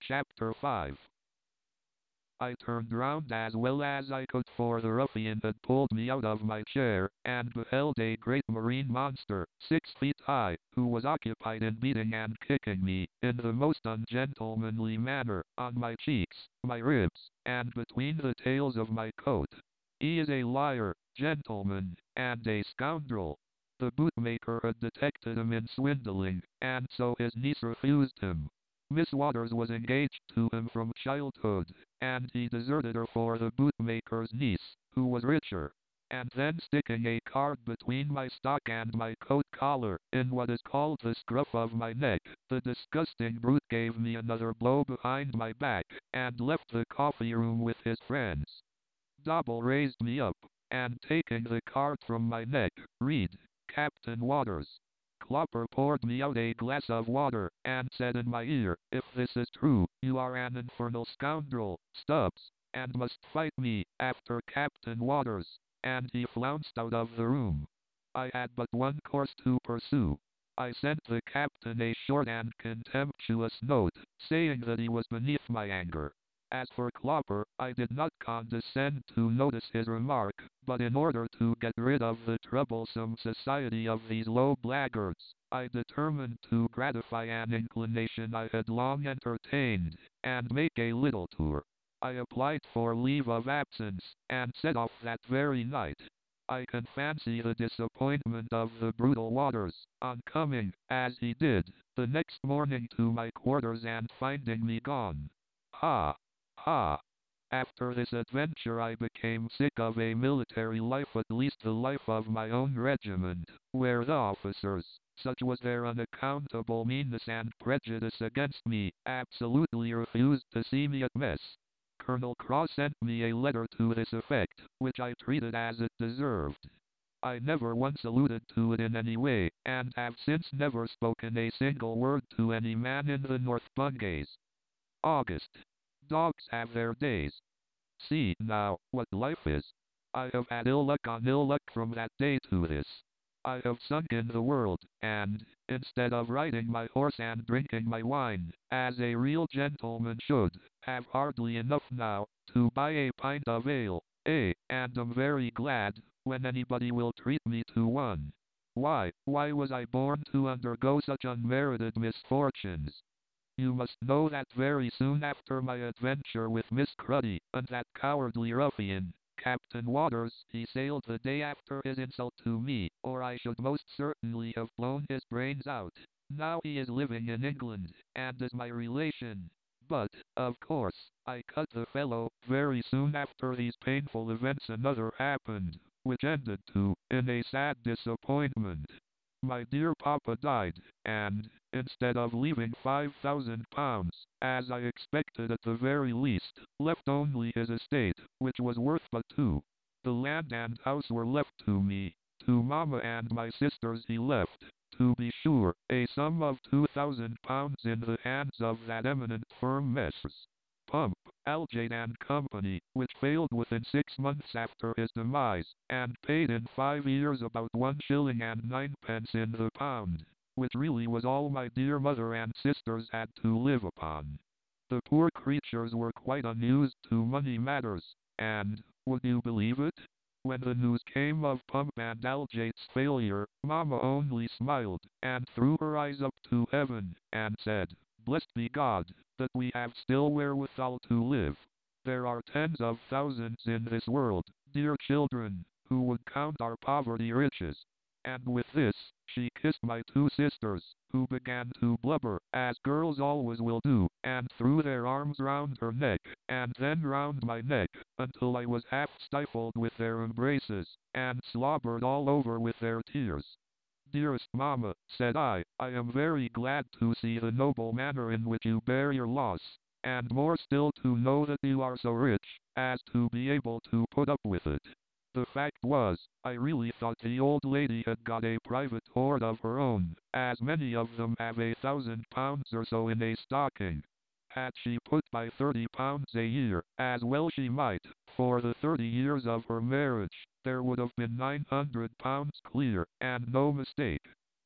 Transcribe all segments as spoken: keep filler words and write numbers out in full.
Chapter five. I turned round as well as I could, for the ruffian had pulled me out of my chair, and beheld a great marine monster, six feet high, who was occupied in beating and kicking me, in the most ungentlemanly manner, on my cheeks, my ribs, and between the tails of my coat. He is a liar, gentlemen, and a scoundrel. The bootmaker had detected him in swindling, and so his niece refused him. Miss Waters was engaged to him from childhood, and he deserted her for the bootmaker's niece, who was richer. And then, sticking a card between my stock and my coat collar, in what is called the scruff of my neck, the disgusting brute gave me another blow behind my back, and left the coffee room with his friends. Dobble raised me up, and taking the card from my neck, read, Captain Waters. Clopper poured me out a glass of water, and said in my ear, if this is true, you are an infernal scoundrel, Stubbs, and must fight me, after Captain Waters, and he flounced out of the room. I had but one course to pursue. I sent the captain a short and contemptuous note, saying that he was beneath my anger. As for Clopper, I did not condescend to notice his remark, but in order to get rid of the troublesome society of these low blackguards, I determined to gratify an inclination I had long entertained, and make a little tour. I applied for leave of absence, and set off that very night. I can fancy the disappointment of the brutal Waters, on coming, as he did, the next morning to my quarters and finding me gone. Ha! Ha! After this adventure I became sick of a military life, at least the life of my own regiment, where the officers, such was their unaccountable meanness and prejudice against me, absolutely refused to see me at mess. Colonel Cross sent me a letter to this effect, which I treated as it deserved. I never once alluded to it in any way, and have since never spoken a single word to any man in the North Bungays. August. Dogs have their days. See, now, what life is. I have had ill luck on ill luck from that day to this. I have sunk in the world, and, instead of riding my horse and drinking my wine, as a real gentleman should, have hardly enough now, to buy a pint of ale, eh, and am very glad, when anybody will treat me to one. Why, why was I born to undergo such unmerited misfortunes? You must know that very soon after my adventure with Miss Cruddy, and that cowardly ruffian, Captain Waters, he sailed the day after his insult to me, or I should most certainly have blown his brains out. Now he is living in England, and is my relation. But, of course, I cut the fellow. Very soon after these painful events another happened, which ended too, in a sad disappointment. My dear papa died, and, instead of leaving five thousand pounds, as I expected at the very least, left only his estate, which was worth but two. The land and house were left to me. To mamma and my sisters he left, to be sure, a sum of two thousand pounds in the hands of that eminent firm Messrs. Pump, Aldgate and Company, which failed within six months after his demise, and paid in five years about one shilling and ninepence in the pound, which really was all my dear mother and sisters had to live upon. The poor creatures were quite unused to money matters, and, would you believe it? When the news came of Pump and Aldgate's failure, mamma only smiled, and threw her eyes up to heaven, and said, Blessed be God, that we have still wherewithal to live. There are tens of thousands in this world, dear children, who would count our poverty riches. And with this, she kissed my two sisters, who began to blubber, as girls always will do, and threw their arms round her neck, and then round my neck, until I was half stifled with their embraces, and slobbered all over with their tears. Dearest mamma, said I, I am very glad to see the noble manner in which you bear your loss, and more still to know that you are so rich, as to be able to put up with it. The fact was, I really thought the old lady had got a private hoard of her own, as many of them have a thousand pounds or so in a stocking. Had she put by thirty pounds a year, as well she might, for the thirty years of her marriage, there would have been nine hundred pounds clear, and no mistake.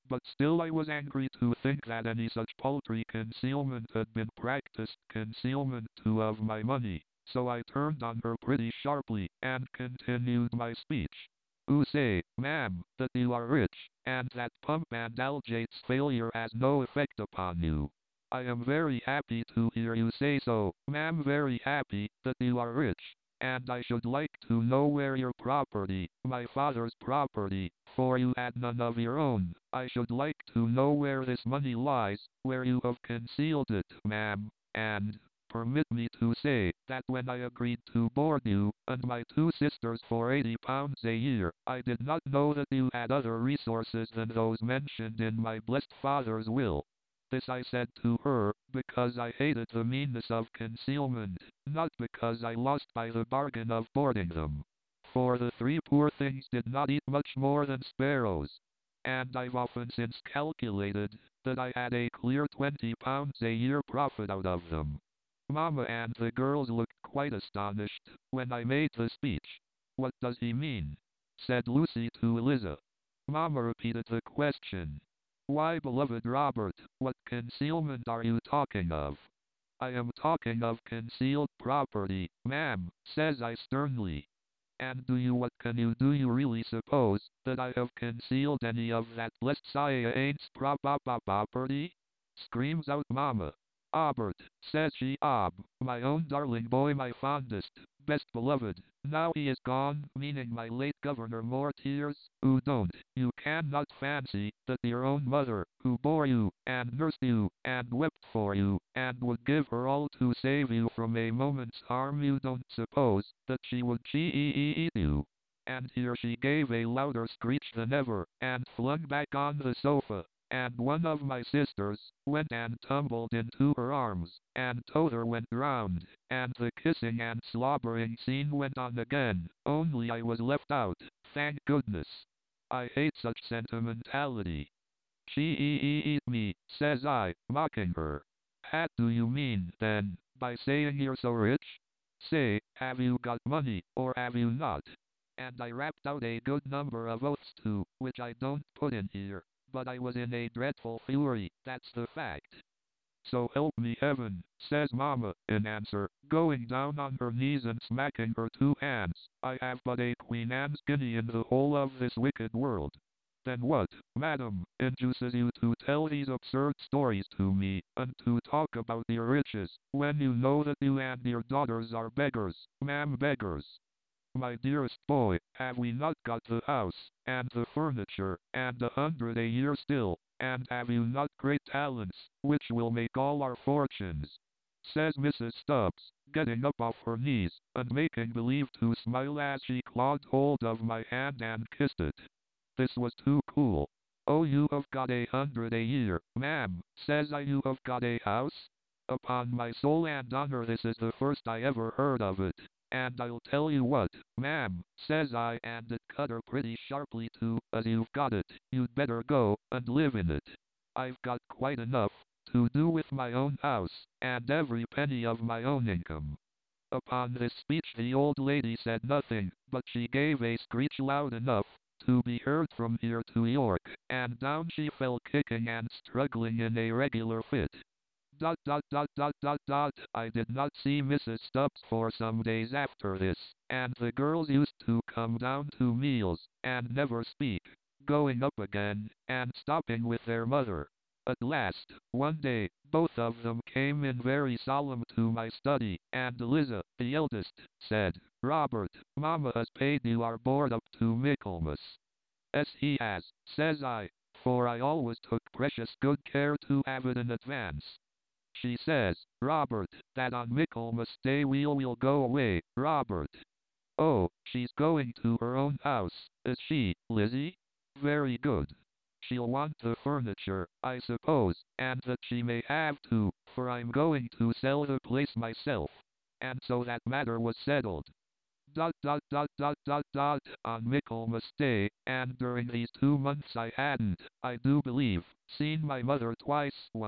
But still I was angry to think that any such paltry concealment had been practiced, concealment too of my money. So I turned on her pretty sharply, and continued my speech. "You say, ma'am, that you are rich, and that Pump and Algate's failure has no effect upon you. I am very happy to hear you say so, ma'am, very happy that you are rich, and I should like to know where your property, my father's property, for you had none of your own, I should like to know where this money lies, where you have concealed it, ma'am, and, permit me to say, that when I agreed to board you, and my two sisters for eighty pounds a year, I did not know that you had other resources than those mentioned in my blessed father's will." This I said to her, because I hated the meanness of concealment, not because I lost by the bargain of boarding them. For the three poor things did not eat much more than sparrows. And I've often since calculated that I had a clear twenty pounds a year profit out of them. Mamma and the girls looked quite astonished when I made the speech. "What does he mean?" said Lucy to Eliza. Mamma repeated the question. "Why, beloved Robert, what concealment are you talking of?" "I am talking of concealed property, ma'am," says I sternly. "And do you what can you do you really suppose that I have concealed any of that blessed science property?" screams out Mamma. "Albert," says she, "Ob, my own darling boy, my fondest, best beloved, now he is gone, meaning my late Governor Mortiers, who don't, you cannot fancy, that your own mother, who bore you, and nursed you, and wept for you, and would give her all to save you from a moment's harm, you don't suppose, that she would cheat you." And here she gave a louder screech than ever, and flung back on the sofa, and one of my sisters went and tumbled into her arms, and t'other went round, and the kissing and slobbering scene went on again, only I was left out, thank goodness. I hate such sentimentality. "She eat me," says I, mocking her. "What do you mean, then, by saying you're so rich? Say, have you got money, or have you not?" And I rapped out a good number of oaths too, which I don't put in here, but I was in a dreadful fury, that's the fact. "So help me heaven," says Mamma, in answer, going down on her knees and smacking her two hands, "I have but a Queen Anne's guinea in the whole of this wicked world." "Then what, madam, induces you to tell these absurd stories to me, and to talk about your riches, when you know that you and your daughters are beggars, ma'am, beggars? My dearest boy, have we not got the house, and the furniture, and a hundred a year still, and have you not great talents, which will make all our fortunes?" says Missus Stubbs, getting up off her knees, and making believe to smile as she clawed hold of my hand and kissed it. This was too cool. "Oh, you have got a hundred a year, ma'am," says I, "you have got a house? Upon my soul and honor this is the first I ever heard of it. And I'll tell you what, ma'am," says I, and it cut her pretty sharply too, "as you've got it, you'd better go and live in it. I've got quite enough to do with my own house, and every penny of my own income." Upon this speech the old lady said nothing, but she gave a screech loud enough to be heard from here to York, and down she fell kicking and struggling in a regular fit. Dot dot dot dot dot dot. I did not see Missus Stubbs for some days after this, and the girls used to come down to meals, and never speak, going up again, and stopping with their mother. At last, one day, both of them came in very solemn to my study, and Eliza, the eldest, said, "Robert, Mamma has paid you our board up to Michaelmas." "Yes, he has," says I, for I always took precious good care to have it in advance. She says, "Robert, that on Michaelmas Day we'll, we'll go away, Robert." "Oh, she's going to her own house, is she, Lizzie? Very good. She'll want the furniture, I suppose, and that she may have too, for I'm going to sell the place myself." And so that matter was settled. Dot dot dot dot dot dot. On Michaelmas Day, and during these two months I hadn't, I do believe, seen my mother twice, once,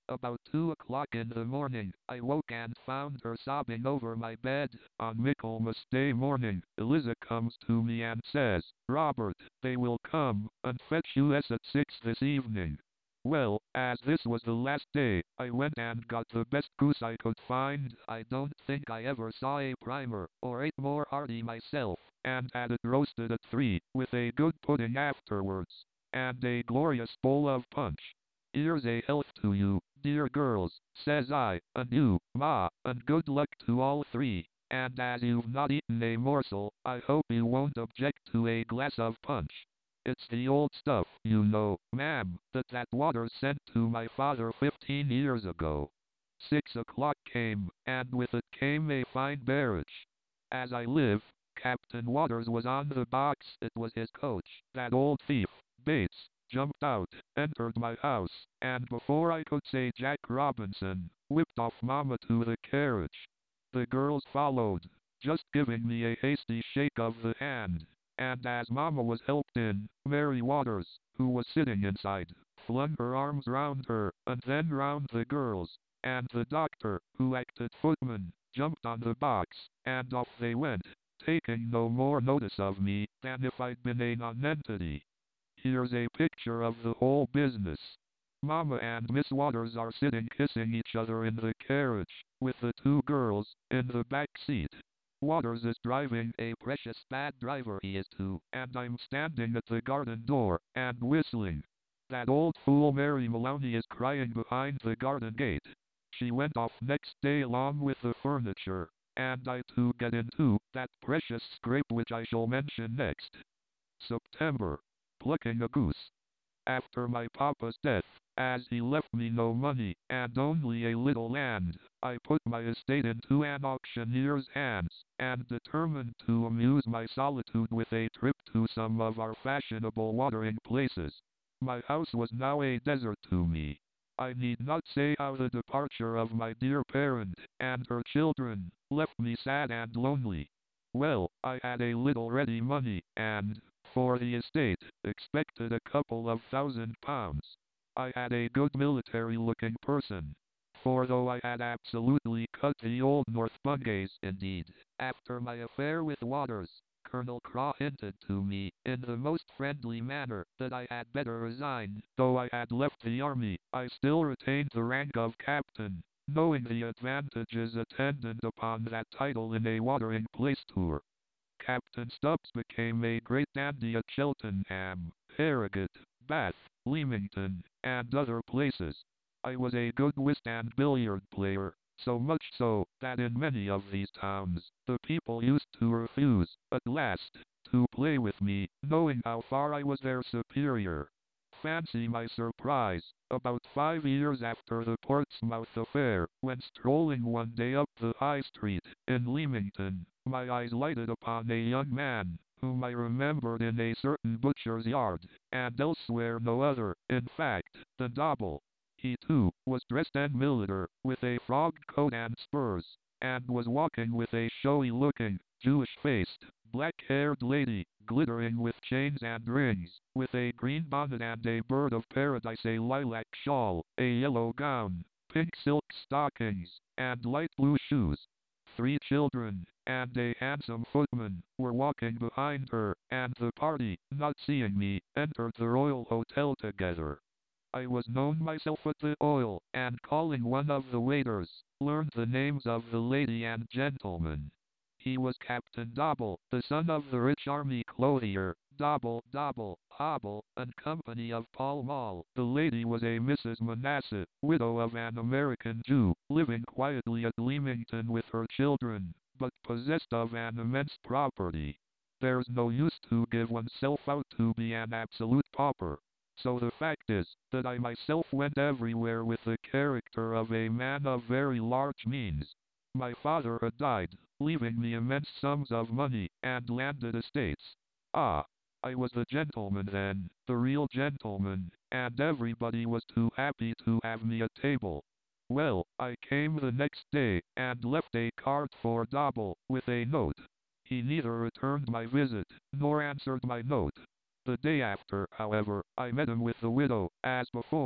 About two o'clock in the morning, I woke and found her sobbing over my bed. On Michaelmas Day morning, Eliza comes to me and says, "Robert, they will come and fetch you at six this evening." Well, as this was the last day, I went and got the best goose I could find. I don't think I ever saw a primer, or ate more hearty myself, and had it roasted at three, with a good pudding afterwards, and a glorious bowl of punch. "Here's a health to you, dear girls," says I, "and you, Ma, and good luck to all three. And as you've not eaten a morsel, I hope you won't object to a glass of punch. It's the old stuff, you know, ma'am, that that Waters sent to my father fifteen years ago." Six o'clock came, and with it came a fine barrage. As I live, Captain Waters was on the box. It was his coach. That old thief, Bates, jumped out, entered my house, and before I could say Jack Robinson, whipped off Mama to the carriage. The girls followed, just giving me a hasty shake of the hand. And as Mama was helped in, Mary Waters, who was sitting inside, flung her arms round her, and then round the girls, and the doctor, who acted footman, jumped on the box, and off they went, taking no more notice of me than if I'd been a nonentity. Here's a picture of the whole business. Mama and Miss Waters are sitting kissing each other in the carriage, with the two girls in the back seat. Waters is driving, a precious bad driver he is too, and I'm standing at the garden door, and whistling. That old fool Mary Maloney is crying behind the garden gate. She went off next day along with the furniture, and I too get into that precious scrape which I shall mention next. September. Plucking a goose. After my papa's death, as he left me no money, and only a little land, I put my estate into an auctioneer's hands, and determined to amuse my solitude with a trip to some of our fashionable watering places. My house was now a desert to me. I need not say how the departure of my dear parent, and her children, left me sad and lonely. Well, I had a little ready money, and, for the estate, expected a couple of thousand pounds. I had a good military-looking person. For though I had absolutely cut the old North Bungays, indeed, after my affair with Waters, Colonel Craw hinted to me, in the most friendly manner, that I had better resign. Though I had left the army, I still retained the rank of captain, knowing the advantages attendant upon that title in a watering place tour. Captain Stubbs became a great dandy at Cheltenham, Harrogate, Bath, Leamington, and other places. I was a good whist and billiard player, so much so, that in many of these towns, the people used to refuse, at last, to play with me, knowing how far I was their superior. Fancy my surprise, about five years after the Portsmouth affair, when strolling one day up the High Street, in Leamington, my eyes lighted upon a young man, whom I remembered in a certain butcher's yard, and elsewhere no other, in fact, than Dobble. He, too, was dressed en militaire, with a frogged coat and spurs, and was walking with a showy-looking, Jewish-faced, black-haired lady, glittering with chains and rings, with a green bonnet and a bird of paradise, a lilac shawl, a yellow gown, pink silk stockings, and light blue shoes. Three children, and a handsome footman, were walking behind her, and the party, not seeing me, entered the Royal Hotel together. I was known myself at the oil, and calling one of the waiters, learned the names of the lady and gentleman. He was Captain Dobble, the son of the rich army clothier, Dobble, Dobble, Hobble, and Company of Pall Mall. The lady was a Missus Manasseh, widow of an American Jew, living quietly at Leamington with her children, but possessed of an immense property. There's no use to give oneself out to be an absolute pauper. So the fact is, that I myself went everywhere with the character of a man of very large means. My father had died, leaving me immense sums of money, and landed estates. Ah, I was the gentleman then, the real gentleman, and everybody was too happy to have me at table. Well, I came the next day, and left a card for Dobble, with a note. He neither returned my visit, nor answered my note. The day after, however, I met him with the widow, as before,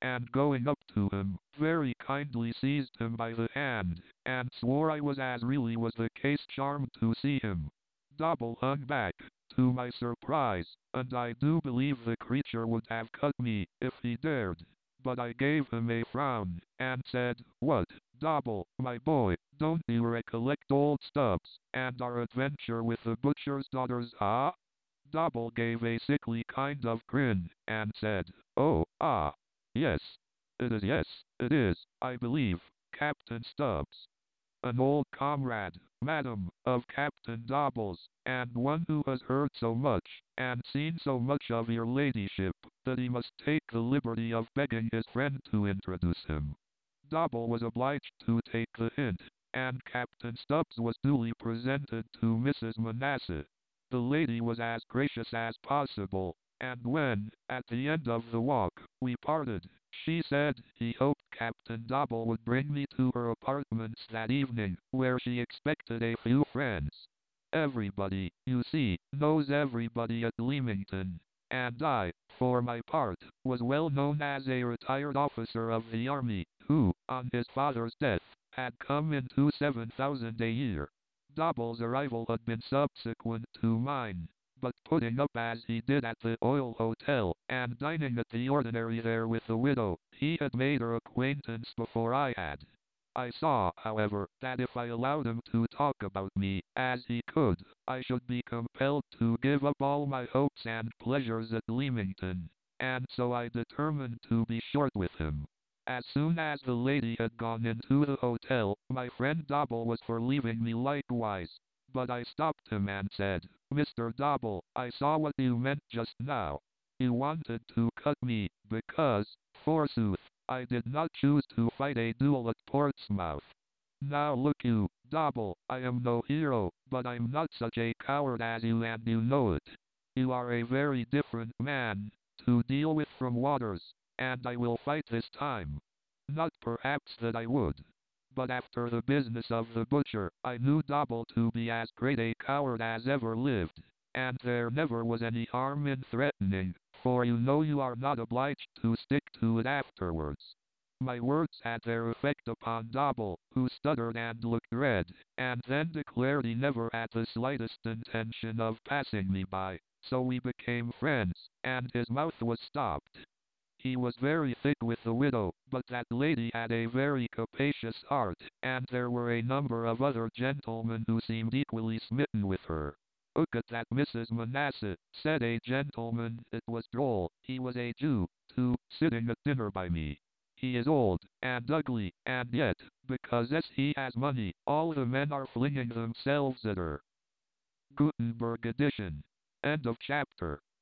and going up to him, very kindly seized him by the hand, and swore I was, as really was the case, charmed to see him. Dobble hung back, to my surprise, and I do believe the creature would have cut me, if he dared. But I gave him a frown, and said, "What, Dobble, my boy, don't you recollect old Stubbs, and our adventure with the butcher's daughters, ah?" Dobble gave a sickly kind of grin, and said, "Oh, ah, yes. It is, yes, it is, I believe, Captain Stubbs. An old comrade, madam, of Captain Dobble's, and one who has heard so much, and seen so much of your ladyship, that he must take the liberty of begging his friend to introduce him." Dobble was obliged to take the hint, and Captain Stubbs was duly presented to Missus Manasseh. The lady was as gracious as possible, and when, at the end of the walk, we parted, she said he hoped Captain Dobble would bring me to her apartments that evening, where she expected a few friends. Everybody, you see, knows everybody at Leamington, and I, for my part, was well known as a retired officer of the army, who, on his father's death, had come into seven thousand a year. Dobble's arrival had been subsequent to mine, but putting up as he did at the Oil Hotel, and dining at the ordinary there with the widow, he had made her acquaintance before I had. I saw, however, that if I allowed him to talk about me, as he could, I should be compelled to give up all my hopes and pleasures at Leamington, and so I determined to be short with him. As soon as the lady had gone into the hotel, my friend Dobble was for leaving me likewise, but I stopped him and said, "Mister Dobble, I saw what you meant just now. You wanted to cut me, because, forsooth, I did not choose to fight a duel at Portsmouth. Now look you, Dobble, I am no hero, but I'm not such a coward as you, and you know it. You are a very different man to deal with from Waters, and I will fight this time. Not perhaps that I would. But after the business of the butcher, I knew Dobble to be as great a coward as ever lived, and there never was any harm in threatening, for you know you are not obliged to stick to it afterwards." My words had their effect upon Dobble, who stuttered and looked red, and then declared he never had the slightest intention of passing me by, so we became friends, and his mouth was stopped. He was very thick with the widow, but that lady had a very capacious heart, and there were a number of other gentlemen who seemed equally smitten with her. "Look at that Missus Manasseh," said a gentleman. It was droll, he was a Jew, too, sitting at dinner by me. "He is old, and ugly, and yet, because as he has money, all the men are flinging themselves at her." Gutenberg edition. End of chapter.